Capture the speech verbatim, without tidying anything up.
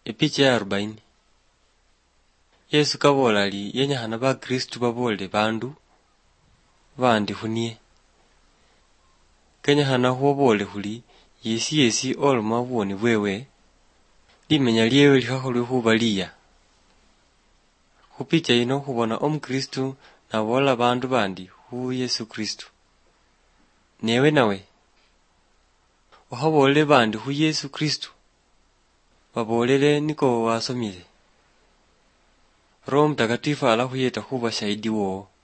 Epicha ya arobaini. Yesu kabola ali yenyahana ba Kristu babole bandu bandi hunie. Kenyahana huobole huli yesi yesi oloma buoni bwewe limenya lyewe lihaholwe huba liya. Hupicha ino hubona omu Kristu nabola bandu bandi hu Yesu Kristu. Newe nawe uhabole bandi hu Yesu Kristu babolele niko wasomile. Roho Mtakatifu alahuyeta huba shahidi woo.